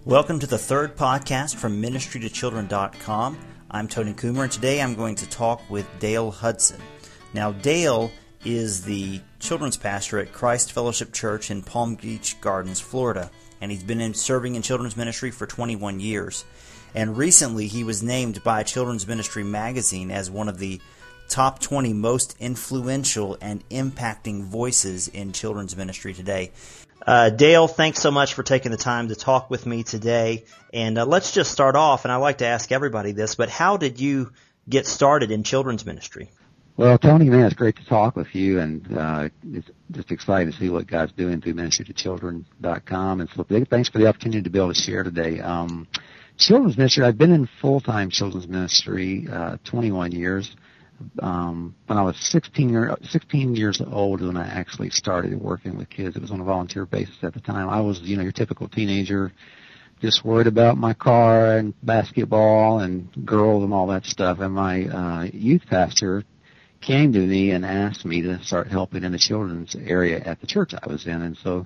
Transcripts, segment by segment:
Welcome to the third podcast from ministrytochildren.com. I'm Tony Coomer, and today I'm going to talk with Dale Hudson. Now, Dale is the children's pastor at Christ Fellowship Church in Palm Beach Gardens, Florida, and he's been serving in children's ministry for 21 years. And recently, he was named by Children's Ministry Magazine as one of the top 20 most influential and impacting voices in children's ministry today. Dale, thanks so much for taking the time to talk with me today. And let's just start off, and I like to ask everybody this, but how did you get started in children's ministry? Well, Tony, man, it's great to talk with you, and it's just excited to see what God's doing through ministrytochildren.com. And so thanks for the opportunity to be able to share today. Children's ministry, I've been in full-time children's ministry 21 years. When I was 16 years old when I actually started working with kids. It was on a volunteer basis at the time. I was, your typical teenager, just worried about my car and basketball and girls and all that stuff. And my youth pastor came to me and asked me to start helping in the children's area at the church I was in. And so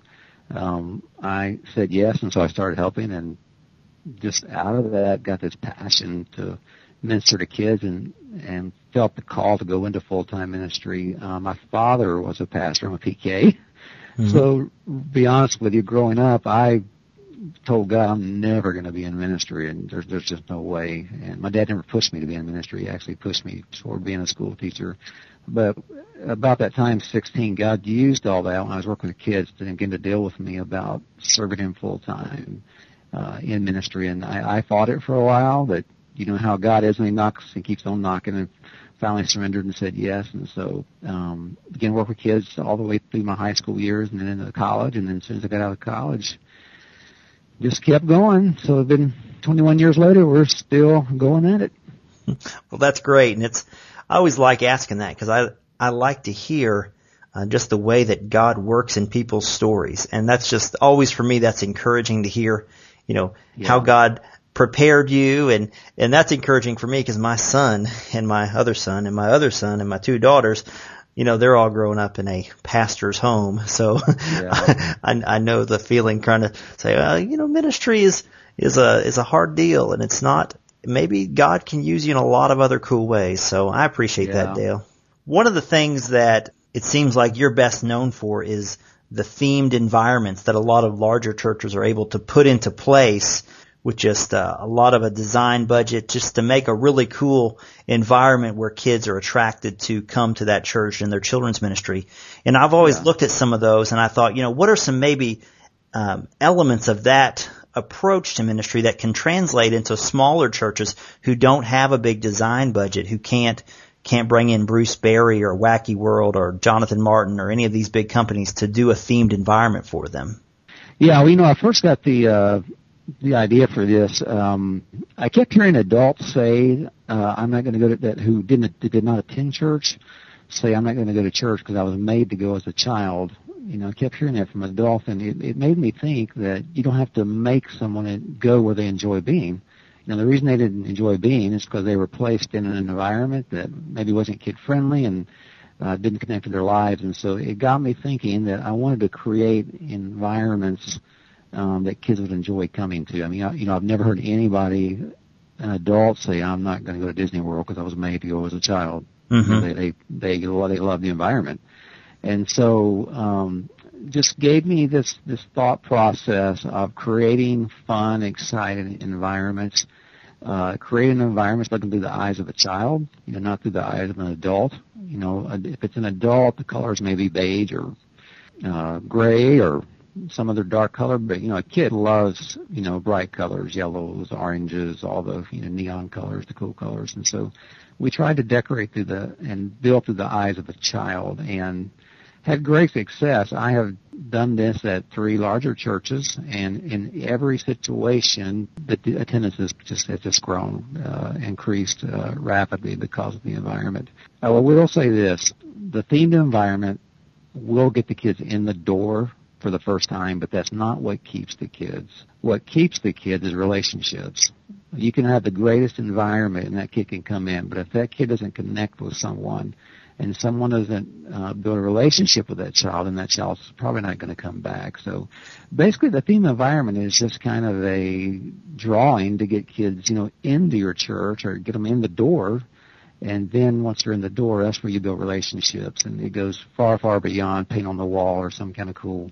I said yes, and so I started helping, and just out of that got this passion to minister to kids and felt the call to go into full-time ministry. My father was a pastor. I'm a PK. Mm-hmm. So, be honest with you, growing up, I told God I'm never going to be in ministry, and there's just no way. And my dad never pushed me to be in ministry. He actually pushed me toward being a school teacher. But about that time, 16, God used all that when I was working with kids to begin to deal with me about serving Him full-time in ministry. And I fought it for a while, but you know how God is when He knocks and keeps on knocking, and finally surrendered and said yes. And so began to work with kids all the way through my high school years and then into college. And then as soon as I got out of college, just kept going. So it's been 21 years later, we're still going at it. Well, that's great. And I always like asking that because I like to hear just the way that God works in people's stories. And that's just always, for me, that's encouraging to hear, how God prepared you, and that's encouraging for me because my son and my other son and my other son and my two daughters, they're all growing up in a pastor's home. So yeah. I know the feeling, trying to say, ministry is a hard deal, and it's not. Maybe God can use you in a lot of other cool ways. So I appreciate that, Dale. One of the things that it seems like you're best known for is the themed environments that a lot of larger churches are able to put into place with just a lot of a design budget, just to make a really cool environment where kids are attracted to come to that church and their children's ministry. And I've always looked at some of those, and I thought, what are some maybe elements of that approach to ministry that can translate into smaller churches who don't have a big design budget, who can't bring in Bruce Berry or Wacky World or Jonathan Martin or any of these big companies to do a themed environment for them? Yeah, I first got the idea for this. I kept hearing adults say, I'm not going to go to that, who did not attend church, say, I'm not going to go to church because I was made to go as a child. I kept hearing that from adults, and it made me think that you don't have to make someone go where they enjoy being. The reason they didn't enjoy being is because they were placed in an environment that maybe wasn't kid-friendly and didn't connect to their lives. And so it got me thinking that I wanted to create environments that kids would enjoy coming to. I've never heard anybody, an adult, say, I'm not going to go to Disney World because I was made to go as a child. Mm-hmm. They love the environment. And so just gave me this thought process of creating fun, exciting environments, creating environments looking through the eyes of a child, not through the eyes of an adult. If it's an adult, the colors may be beige or gray or some other dark color, but a kid loves bright colors, yellows, oranges, all the neon colors, the cool colors. And so we tried to decorate and build through the eyes of a child, and had great success. I have done this at 3 larger churches, and in every situation the attendance has just grown, increased rapidly because of the environment. I will say this: the themed environment will get the kids in the door for the first time, but that's not what keeps the kids. What keeps the kids is relationships. You can have the greatest environment and that kid can come in, but if that kid doesn't connect with someone, and someone doesn't build a relationship with that child, then that child's probably not going to come back. So basically the theme environment is just kind of a drawing to get kids, into your church or get them in the door. And then once they're in the door, that's where you build relationships. And it goes far, far beyond paint on the wall or some kind of cool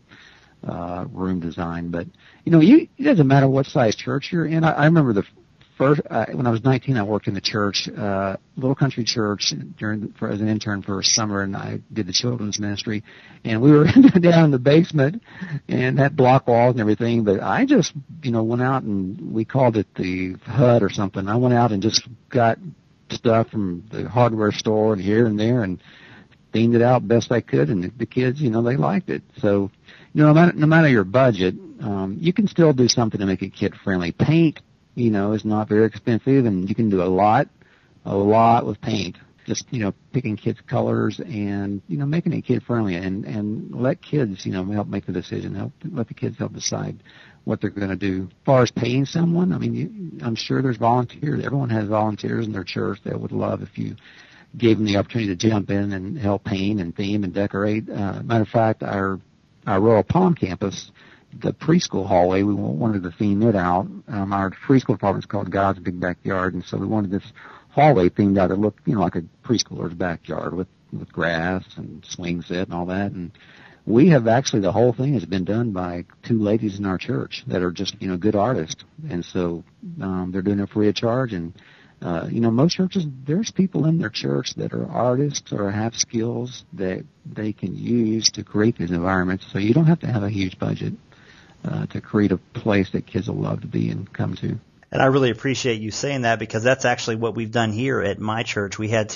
room design. But, it doesn't matter what size church you're in. I remember the first, when I was 19, I worked in the church, little country church as an intern for a summer, and I did the children's ministry. And we were down in the basement and had block walls and everything. But I just, went out and we called it the HUD or something. I went out and just got stuff from the hardware store and here and there and themed it out best I could, and the kids, they liked it. So, no matter your budget, you can still do something to make it kid friendly. Paint, is not very expensive, and you can do a lot with paint. Just, picking kids' colors and, making it kid friendly and let kids, help make the decision, let the kids help decide what they're going to do. As far as paying someone, I'm sure there's volunteers. Everyone has volunteers in their church that would love if you gave them the opportunity to jump in and help paint and theme and decorate. Matter of fact, our Royal Palm campus, the preschool hallway, we wanted to theme it out. Our preschool department is called God's Big Backyard, and so we wanted this hallway themed out to look, like a preschooler's backyard with grass and swing set and all that. And we have actually, the whole thing has been done by two ladies in our church that are just, good artists. And so they're doing it free of charge. And, most churches, there's people in their church that are artists or have skills that they can use to create these environments. So you don't have to have a huge budget to create a place that kids will love to be and come to. And I really appreciate you saying that, because that's actually what we've done here at my church. We had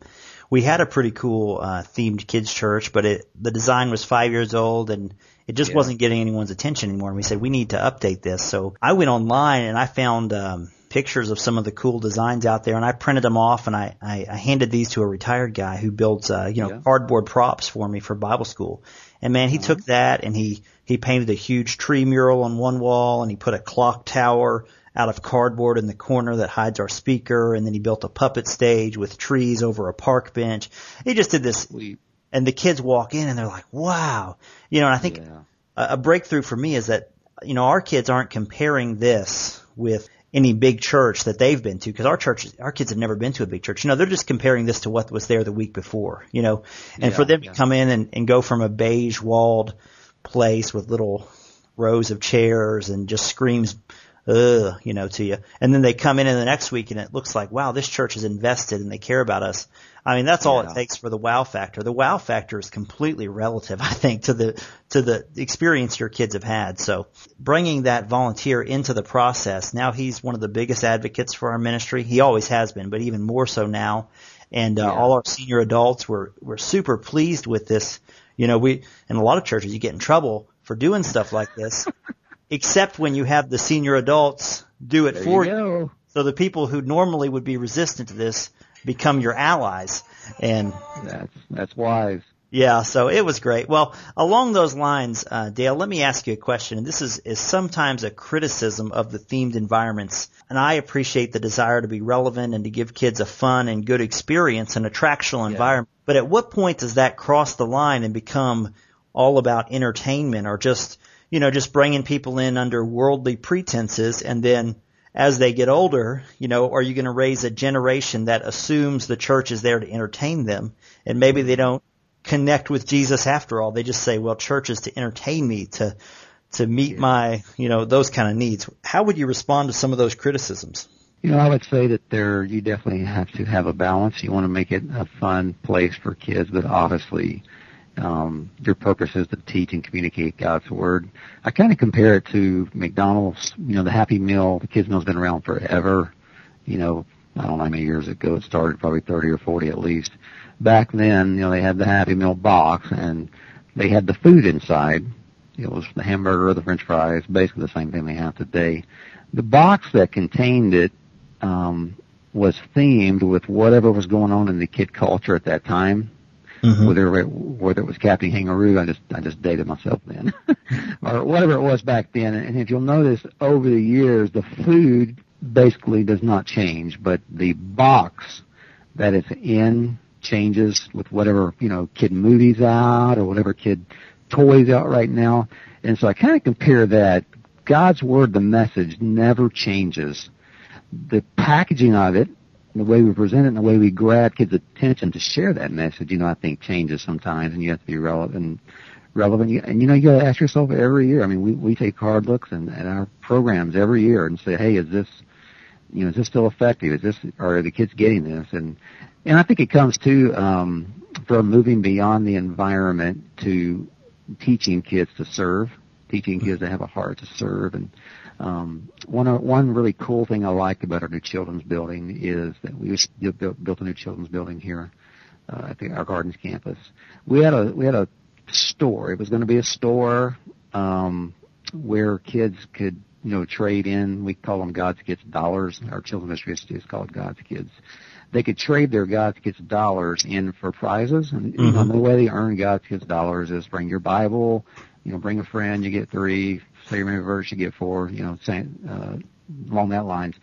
a pretty cool themed kids church, but the design was 5 years old and it just wasn't getting anyone's attention anymore. And we said, we need to update this. So I went online and I found pictures of some of the cool designs out there, and I printed them off, and I handed these to a retired guy who builds cardboard props for me for Bible school. And man, he took that and he painted a huge tree mural on one wall, and he put a clock tower out of cardboard in the corner that hides our speaker, and then he built a puppet stage with trees over a park bench. He just did this, and the kids walk in and they're like, wow. And I think a breakthrough for me is that, our kids aren't comparing this with any big church that they've been to, because our kids have never been to a big church. They're just comparing this to what was there the week before, and for them to come in and go from a beige walled place with little rows of chairs and just screams, to you. And then they come in the next week and it looks like, wow, this church is invested and they care about us. That's all it takes for the wow factor. The wow factor is completely relative, I think, to the experience your kids have had. So bringing that volunteer into the process, now he's one of the biggest advocates for our ministry. He always has been, but even more so now. And all our senior adults were super pleased with this. In a lot of churches you get in trouble for doing stuff like this. Except when you have the senior adults do it for you. So the people who normally would be resistant to this become your allies. And that's wise. Yeah, so it was great. Well, along those lines, Dale, let me ask you a question. And this is sometimes a criticism of the themed environments. And I appreciate the desire to be relevant and to give kids a fun and good experience, an attractional environment. But at what point does that cross the line and become all about entertainment, or just bringing people in under worldly pretenses, and then as they get older, are you going to raise a generation that assumes the church is there to entertain them, and maybe they don't connect with Jesus after all? They just say, well, church is to entertain me, to meet my, those kind of needs. How would you respond to some of those criticisms? I would say that you definitely have to have a balance. You want to make it a fun place for kids, but obviously your purpose is to teach and communicate God's Word. I kind of compare it to McDonald's, the Happy Meal. The kids' meal's been around forever. I don't know how many years ago it started, probably 30 or 40 at least. Back then, they had the Happy Meal box, and they had the food inside. It was the hamburger or the French fries, basically the same thing they have today. The box that contained it was themed with whatever was going on in the kid culture at that time. Mm-hmm. Whether it was Captain Kangaroo, I just dated myself then, or whatever it was back then. And if you'll notice, over the years, the food basically does not change, but the box that it's in changes with whatever, kid movies out or whatever kid toys out right now. And so I kind of compare that. God's Word, the message, never changes. The packaging of it, the way we present it, and the way we grab kids' attention to share that message, I think changes sometimes, and you have to be relevant. And, you got to ask yourself every year. I mean, we take hard looks at our programs every year and say, hey, is this still effective? Are the kids getting this? And I think it comes to from moving beyond the environment to teaching kids to serve, teaching kids to have a heart to serve. And one really cool thing I like about our new children's building is that we just built a new children's building here at our Gardens campus. We had a store. It was going to be a store where kids could trade in. We call them God's Kids dollars. Our children's ministry is called God's Kids. They could trade their God's Kids dollars in for prizes, and the way they earn God's Kids dollars is bring your Bible, bring a friend, you get 3. Say your favorite verse, you get 4. Along that lines.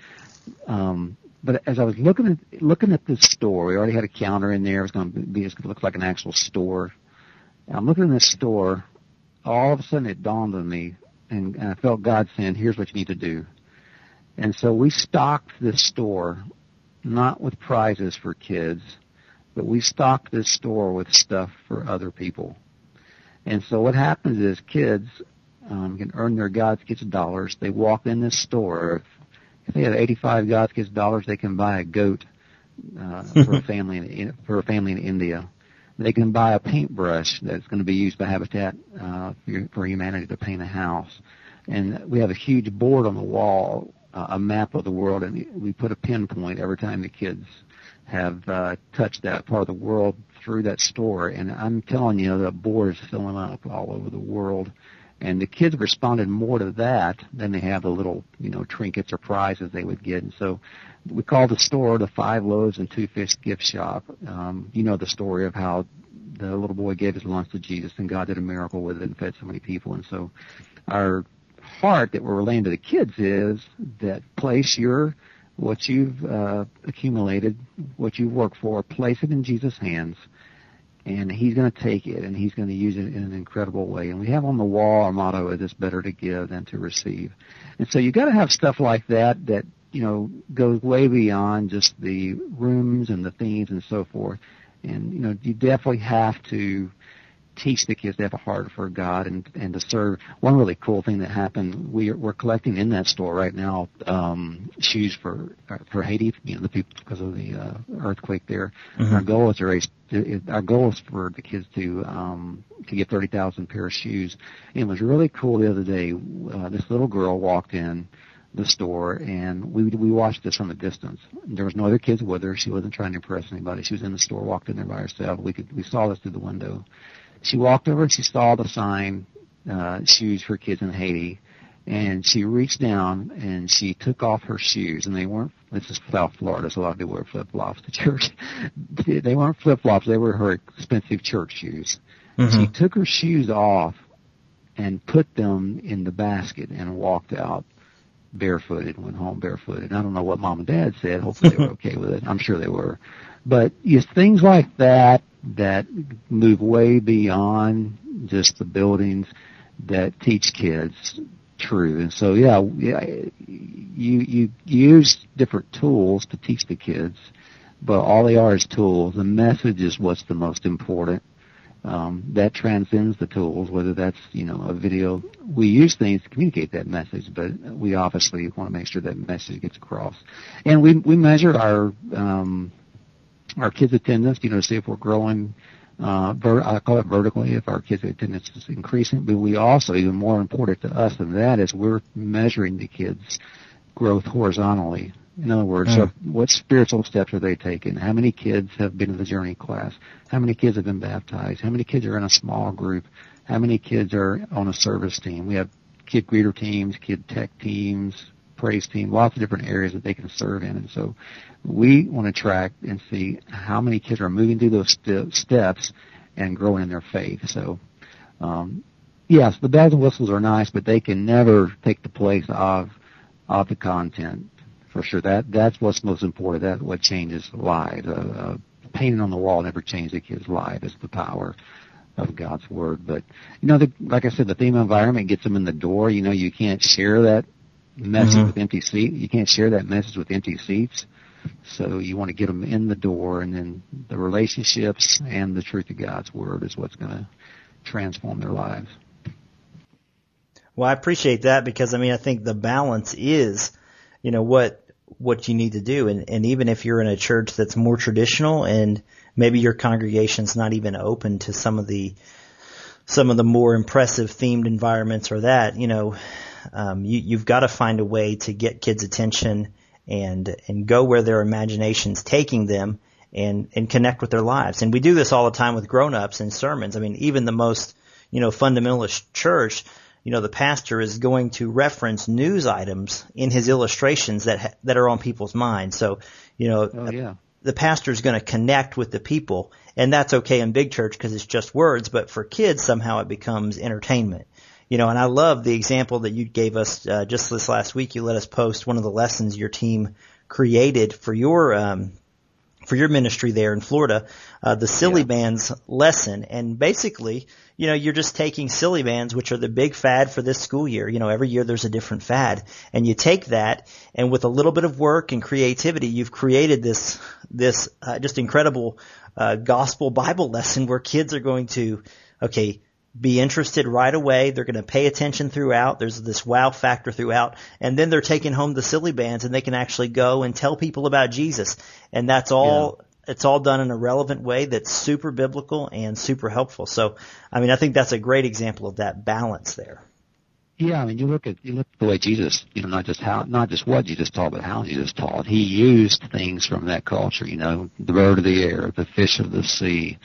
But as I was looking at this store, we already had a counter in there. It's going to look like an actual store. I'm looking in this store. All of a sudden, it dawned on me, and I felt God saying, "Here's what you need to do." And so we stocked this store, not with prizes for kids, but we stocked this store with stuff for other people. And so what happens is kids can earn their God's Kids dollars. They walk in this store. If they have 85 God's Kids dollars, they can buy a goat for a family in India. They can buy a paintbrush that's going to be used by Habitat for Humanity to paint a house. And we have a huge board on the wall, a map of the world, and we put a pinpoint every time the kids have touched that part of the world through that store. And I'm telling you, the board is filling up all over the world. And the kids responded more to that than they have the little, trinkets or prizes they would get. And so we called the store the 5 Loaves and 2 Fish gift shop. The story of how the little boy gave his lunch to Jesus and God did a miracle with it and fed so many people. And so our heart that we're relaying to the kids is that place what you've accumulated, what you've worked for, place it in Jesus' hands. And he's going to take it, and he's going to use it in an incredible way. And we have on the wall our motto is, "It's better to give than to receive." And so you got to have stuff like that goes way beyond just the rooms and the themes and so forth. And, you definitely have to teach the kids to have a heart for God and to serve. One really cool thing that happened, we're collecting in that store right now shoes for Haiti, the people because of the earthquake there. Mm-hmm. Our goal is for the kids to get 30,000 pair of shoes. And it was really cool the other day. This little girl walked in the store, and we watched this from a distance. There was no other kids with her. She wasn't trying to impress anybody. She was in the store, walked in there by herself. We saw this through the window. She walked over and she saw the sign, shoes for kids in Haiti, and she reached down and she took off her shoes, and this is South Florida, so a lot of people wear flip-flops to church. They weren't flip-flops, they were her expensive church shoes. Mm-hmm. She took her shoes off and put them in the basket and walked out barefooted, went home barefooted. I don't know what Mom and Dad said. Hopefully they were okay with it. I'm sure they were. But it's things like that move way beyond just the buildings that teach kids truth. And so, you use different tools to teach the kids, but all they are is tools. The message is what's the most important. That transcends the tools, whether that's, a video. We use things to communicate that message, but we obviously want to make sure that message gets across. And we measure our kids' attendance, to see if we're growing, I call it vertically, if our kids' attendance is increasing. But we also, even more important to us than that, is we're measuring the kids' growth horizontally. In other words, so what spiritual steps are they taking? How many kids have been in the Journey class? How many kids have been baptized? How many kids are in a small group? How many kids are on a service team? We have kid greeter teams, kid tech teams, praise team, lots of different areas that they can serve in. And so we want to track and see how many kids are moving through those steps and growing in their faith. So, yes, the bells and whistles are nice, but they can never take the place of the content. For sure, that's what's most important. That's what changes lives. painting on the wall never changed the kid's life. It's the power of God's Word. But, like I said, the theme environment gets them in the door. You can't share that message with empty seats. You can't share that message with empty seats. So you want to get them in the door, and then the relationships and the truth of God's Word is what's going to transform their lives. Well, I appreciate that because, I think the balance is, what you need to do. And even if you're in a church that's more traditional and maybe your congregation's not even open to some of the more impressive themed environments or that, you've got to find a way to get kids' attention and go where their imagination's taking them and connect with their lives. And we do this all the time with grown-ups in sermons. Even the most, fundamentalist church, the pastor is going to reference news items in his illustrations that are on people's minds. So, the pastor is going to connect with the people, and that's okay in big church because it's just words, but for kids, somehow it becomes entertainment. And I love the example that you gave us just this last week. You let us post one of the lessons your team created for your ministry there in Florida, the Silly Bands lesson. And basically, you're just taking silly bands, which are the big fad for this school year. Every year there's a different fad. And you take that, and with a little bit of work and creativity, you've created this just incredible gospel Bible lesson where kids are going to, be interested right away. They're going to pay attention throughout. There's this wow factor throughout. And then they're taking home the silly bands, and they can actually go and tell people about Jesus. And that's all. Yeah. It's all done in a relevant way that's super biblical and super helpful. So, I think that's a great example of that balance there. Yeah, you look at the way Jesus, not just what Jesus taught, but how Jesus taught. He used things from that culture, the bird of the air, the fish of the sea,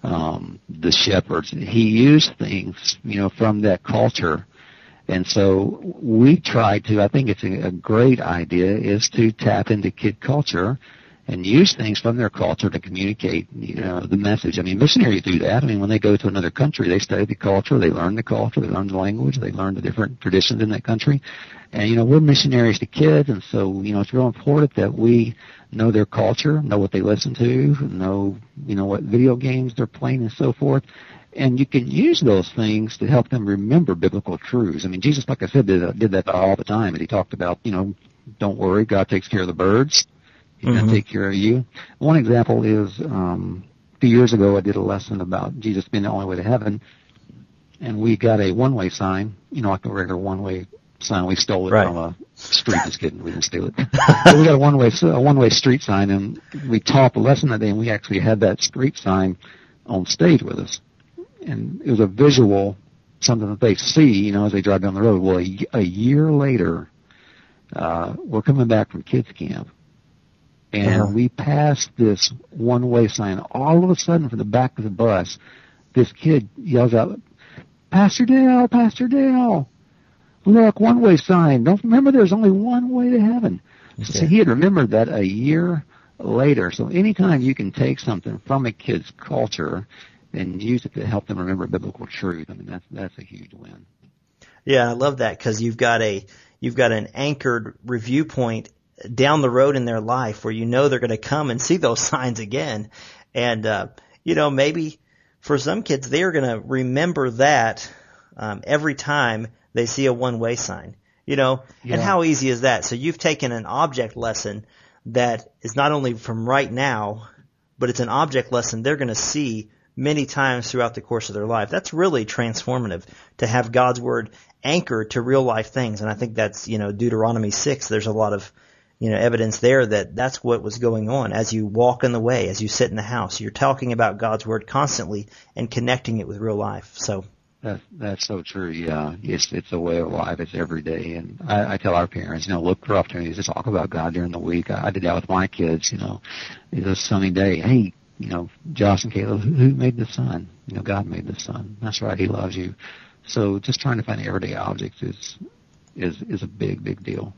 the shepherds. He used things, from that culture. And so we try to, I think it's a great idea, is to tap into kid culture and use things from their culture to communicate, the message. Missionaries do that. When they go to another country, they study the culture, they learn the language, they learn the different traditions in that country. And, we're missionaries to kids, and so, it's real important that we know their culture, know what they listen to, know, what video games they're playing and so forth. And you can use those things to help them remember biblical truths. Jesus, like I said, did that all the time. And he talked about, don't worry, God takes care of the birds. He's going to take care of you. One example is, a few years ago I did a lesson about Jesus being the only way to heaven, and we got a one-way sign, like a regular one-way sign. We stole it from a street. Just kidding, we didn't steal it. But we got a one-way street sign, and we taught the lesson that day, and we actually had that street sign on stage with us. And it was a visual, something that they see, as they drive down the road. Well, a year later, we're coming back from kids camp, and we passed this one-way sign. All of a sudden, from the back of the bus, this kid yells out, Pastor Dale, look, one-way sign. Don't remember there's only one way to heaven. Okay. So he had remembered that a year later. So anytime you can take something from a kid's culture and use it to help them remember biblical truth, that's a huge win. Yeah, I love that because you've got an anchored review point down the road in their life where they're going to come and see those signs again. And, maybe for some kids, they're going to remember that every time they see a one-way sign, and how easy is that? So you've taken an object lesson that is not only from right now, but it's an object lesson they're going to see many times throughout the course of their life. That's really transformative to have God's Word anchored to real life things. And I think that's, Deuteronomy 6, there's a lot of, evidence there that that's what was going on. As you walk in the way, as you sit in the house, you're talking about God's Word constantly and connecting it with real life. So that's so true. Yeah, it's a way of life. It's every day. And I tell our parents, look for opportunities to talk about God during the week. I did that with my kids. It's a sunny day. Hey, Josh and Caleb, who made the sun? God made the sun. That's right. He loves you. So just trying to find everyday objects is a big deal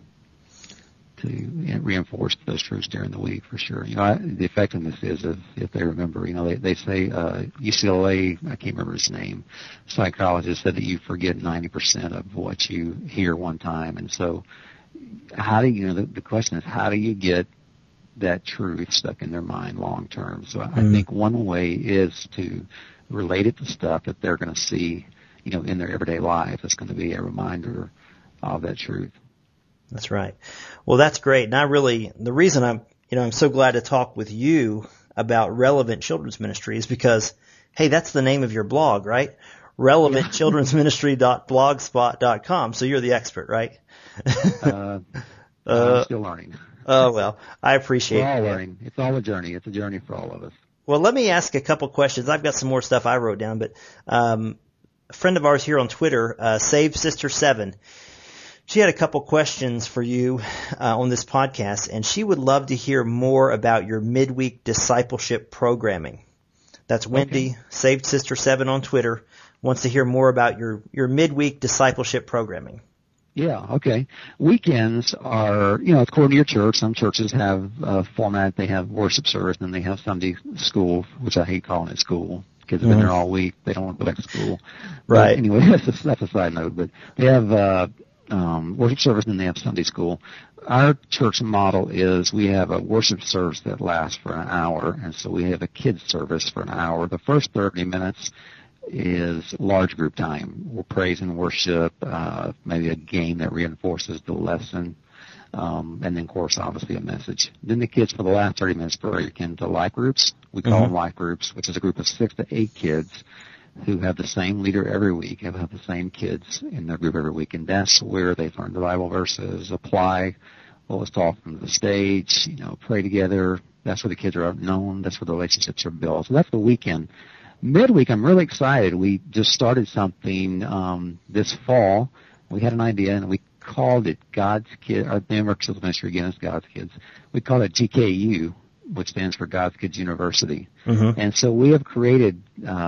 to reinforce those truths during the week for sure. The effectiveness is if they remember. They say UCLA, I can't remember his name, psychologist said that you forget 90% of what you hear one time, and so how do the question is how do you get that truth stuck in their mind long term. So I think one way is to relate it to stuff that they're going to see, in their everyday life. It's going to be a reminder of that truth. That's right. Well, that's great. And the reason I'm so glad to talk with you about Relevant Children's Ministry is because, hey, that's the name of your blog, right? relevantchildrensministry.blogspot.com. So you're the expert, right? I'm still learning. Oh, well, I appreciate it. We're all learning. It's all a journey. It's a journey for all of us. Well, let me ask a couple questions. I've got some more stuff I wrote down, but a friend of ours here on Twitter, Save Sister 7, she had a couple questions for you on this podcast, and she would love to hear more about your midweek discipleship programming. That's Wendy, Saved Sister 7 on Twitter, wants to hear more about your midweek discipleship programming. Yeah, okay. Weekends are, according to your church. Some churches have a format. They have worship service, and they have Sunday school, which I hate calling it school. Kids have been there all week. They don't want to go back to school. Right. But anyway, that's a side note. But they have worship service, and they have Sunday school. Our church model is we have a worship service that lasts for an hour, and so we have a kids service for an hour. The first 30 minutes is large group time. We'll praise and worship, maybe a game that reinforces the lesson, and then, of course, obviously a message. Then the kids, for the last 30 minutes, break into life groups. We call them life groups, which is a group of 6 to 8 kids who have the same leader every week, have the same kids in their group every week, and that's where they learn the Bible verses, apply what was taught from the stage, pray together. That's where the kids are known. That's where the relationships are built. So that's the weekend. Midweek, I'm really excited. We just started something this fall. We had an idea, and we called it God's Kids. Our name of our children's ministry, again, is God's Kids. We call it GKU, which stands for God's Kids University. And so we have created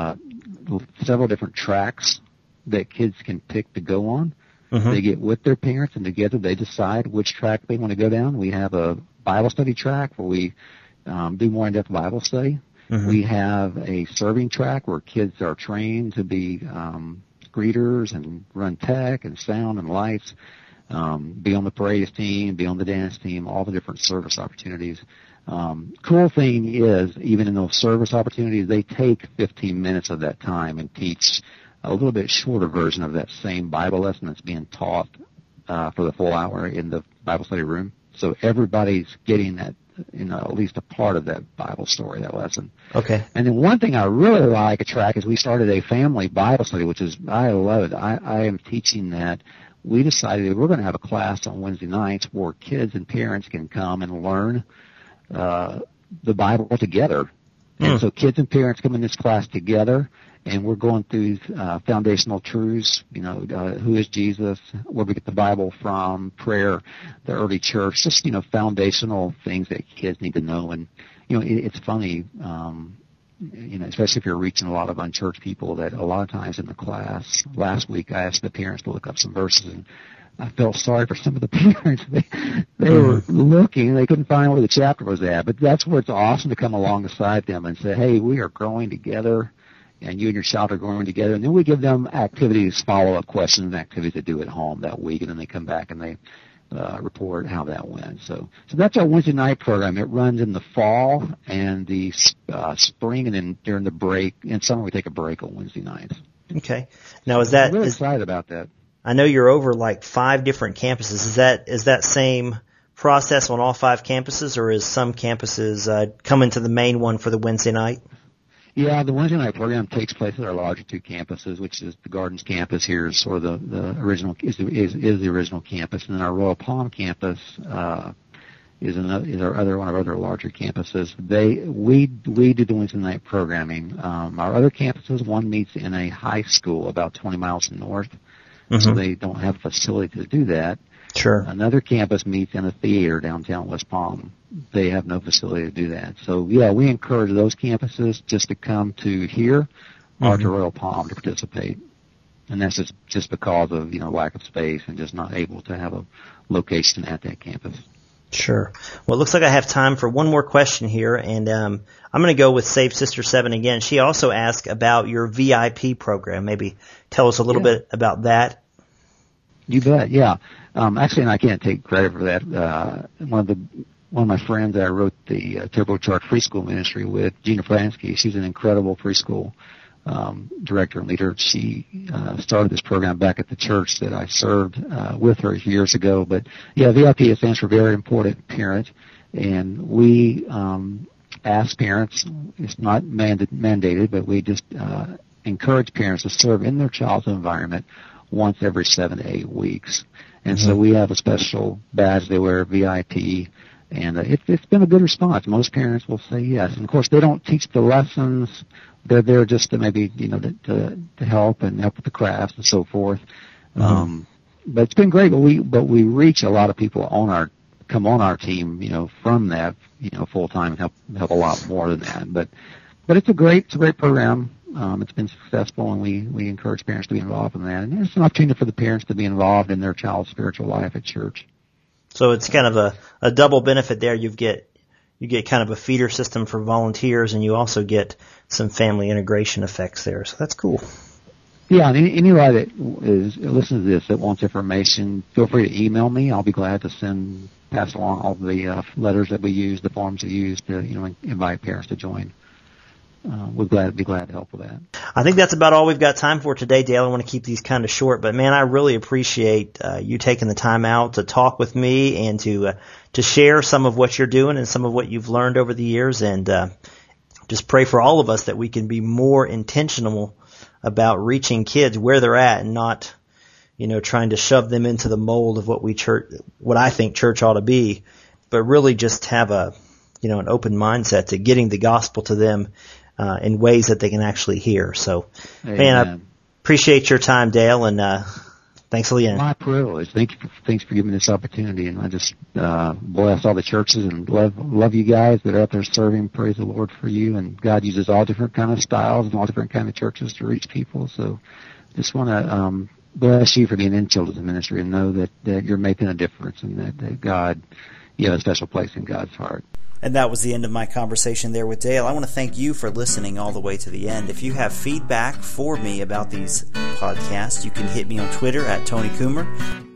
several different tracks that kids can pick to go on. They get with their parents, and together they decide which track they want to go down. We have a Bible study track where we do more in-depth Bible study. We have a serving track where kids are trained to be greeters and run tech and sound and lights, be on the praise team, be on the dance team, all the different service opportunities. Cool thing is, even in those service opportunities, they take 15 minutes of that time and teach a little bit shorter version of that same Bible lesson that's being taught for the full hour in the Bible study room. So everybody's getting that, at least a part of that Bible story, that lesson. Okay. And then one thing I really like a track is we started a family Bible study, which is, I love it. I am teaching that. We decided we're going to have a class on Wednesday nights where kids and parents can come and learn the Bible together. And so kids and parents come in this class together, and we're going through foundational truths, who is Jesus, where we get the Bible from, prayer, the early church, just, foundational things that kids need to know. And, it's funny, especially if you're reaching a lot of unchurched people, that a lot of times in the class, last week I asked the parents to look up some verses, and I felt sorry for some of the parents. They were looking, they couldn't find where the chapter was at. But that's where it's awesome to come alongside them and say, hey, we are growing together, and you and your child are growing together. And then we give them activities, follow-up questions, and activities to do at home that week, and then they come back and they report how that went. So that's our Wednesday night program. It runs in the fall and the spring, and then during the break. In summer, we take a break on Wednesday nights. Okay. Now, I'm really excited about that. I know you're over like 5 different campuses. Is that same process on all 5 campuses, or is some campuses come into the main one for the Wednesday night? Yeah, the Wednesday night program takes place at our larger 2 campuses, which is the Gardens campus here is sort of the original is the original campus, and then our Royal Palm campus is our other one of our other larger campuses. We do the Wednesday night programming. Our other campuses, one meets in a high school about 20 miles north. So they don't have a facility to do that. Sure. Another campus meets in a theater downtown West Palm. They have no facility to do that. So, yeah, we encourage those campuses just to come to here or to Royal Palm to participate. And that's just because of, lack of space and just not able to have a location at that campus. Sure. Well, it looks like I have time for one more question here, and I'm going to go with Save Sister 7 again. She also asked about your VIP program. Maybe tell us a little bit about that. You bet, yeah. Actually, and I can't take credit for that. One of the one of my friends that I wrote the Turbocharged Preschool Ministry with, Gina Plansky. She's an incredible preschool director and leader. She started this program back at the church that I served with her years ago. But yeah, VIP stands for Very Important Parent, and we ask parents. It's not mandated, but we just encourage parents to serve in their child's environment once every 7 to 8 weeks. And so we have a special badge they wear, VIP, and it's been a good response. Most parents will say yes. And of course, they don't teach the lessons. They're there just to maybe, to help and help with the crafts and so forth. But it's been great. But we reach a lot of people come on our team, from that, full time, and help a lot more than that. But it's a great program. It's been successful, and we encourage parents to be involved in that. And it's an opportunity for the parents to be involved in their child's spiritual life at church. So it's kind of a double benefit there. You get kind of a feeder system for volunteers, and you also get some family integration effects there. So that's cool. Yeah, and anybody that listens to this that wants information, feel free to email me. I'll be glad to pass along all the letters that we use, the forms we use to invite parents to join. We'd be glad to help with that. I think that's about all we've got time for today, Dale. I want to keep these kind of short, but man, I really appreciate you taking the time out to talk with me and to share some of what you're doing and some of what you've learned over the years. And just pray for all of us that we can be more intentional about reaching kids where they're at and not, trying to shove them into the mold of what I think church ought to be, but really just have an open mindset to getting the gospel to them in ways that they can actually hear. So, Amen. Man, I appreciate your time, Dale, and thanks again. My privilege. Thanks for giving me this opportunity, and I just bless all the churches and love you guys that are out there serving. Praise the Lord for you, and God uses all different kind of styles and all different kind of churches to reach people. So, just want to bless you for being in children's ministry and know that you're making a difference, and that God, you have a special place in God's heart. And that was the end of my conversation there with Dale. I want to thank you for listening all the way to the end. If you have feedback for me about these podcasts, you can hit me on Twitter at Tony Coomer.